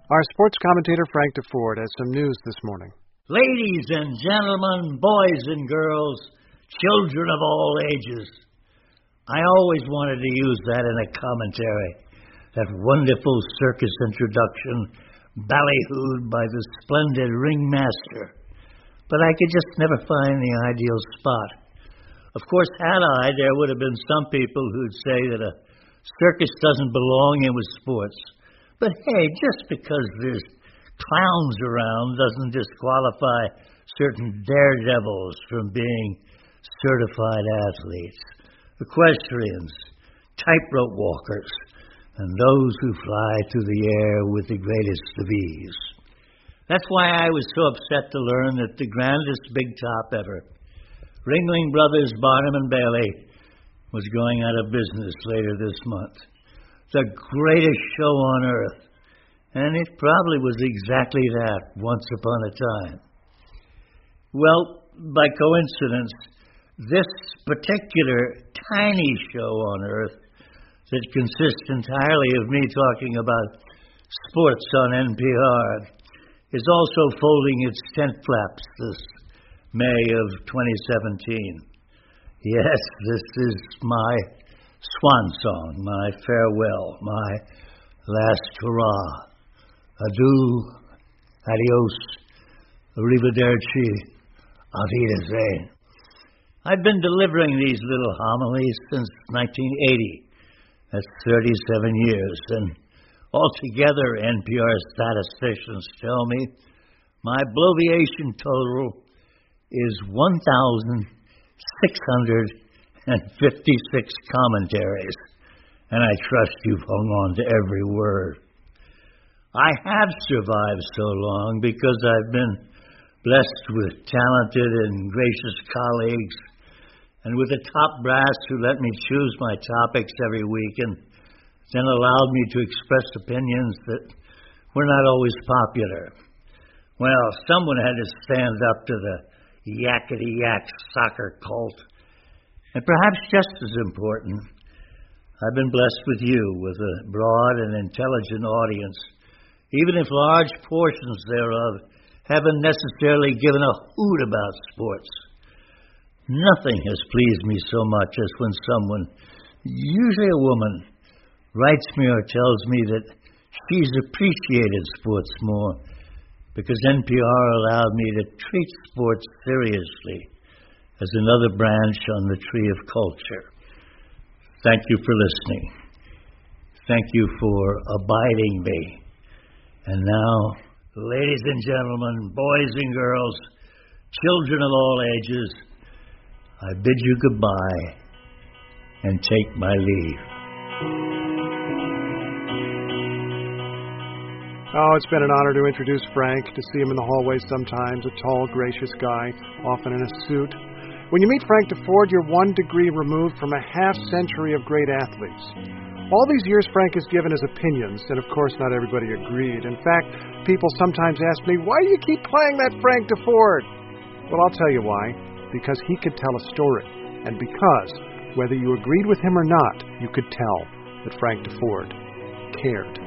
Our sports commentator, Frank DeFord, has some news this morning. Ladies and gentlemen, boys and girls, children of all ages, I always wanted to use that in a commentary, that wonderful circus introduction ballyhooed by the splendid ringmaster. But I could just never find the ideal spot. Of course, had I, there would have been some people who'd say that a circus doesn't belong in with sports. But hey, just because there's clowns around doesn't disqualify certain daredevils from being certified athletes, equestrians, tightrope walkers, and those who fly through the air with the greatest of ease. That's why I was so upset to learn that the grandest big top ever, Ringling Brothers Barnum and Bailey, was going out of business later this month. The greatest show on earth. And it probably was exactly that once upon a time. Well, by coincidence, this particular tiny show on earth that consists entirely of me talking about sports on NPR is also folding its tent flaps this May of 2017. Yes, this is my swan song, my farewell, my last hurrah. Adieu, adios, arrivederci, auf Wiedersehen. I've been delivering these little homilies since 1980. That's 37 years, and altogether, NPR statisticians tell me, my bloviation total is 1,656 commentaries, and I trust you've hung on to every word. I have survived so long because I've been blessed with talented and gracious colleagues, and with a top brass who let me choose my topics every week and then allowed me to express opinions that were not always popular. Well, someone had to stand up to the yakety-yak soccer cult. And perhaps just as important, I've been blessed with you, with a broad and intelligent audience, even if large portions thereof haven't necessarily given a hoot about sports. Nothing has pleased me so much as when someone, usually a woman, writes me or tells me that she's appreciated sports more because NPR allowed me to treat sports seriously as another branch on the tree of culture. Thank you for listening. Thank you for abiding me. And now, ladies and gentlemen, boys and girls, children of all ages, I bid you goodbye and take my leave. Oh, it's been an honor to introduce Frank, to see him in the hallway sometimes, a tall, gracious guy, often in a suit. When you meet Frank DeFord, you're 1 degree removed from a half-century of great athletes. All these years, Frank has given his opinions, and of course not everybody agreed. In fact, people sometimes ask me, why do you keep playing that Frank DeFord? Well, I'll tell you why. Because he could tell a story. And because, whether you agreed with him or not, you could tell that Frank DeFord cared.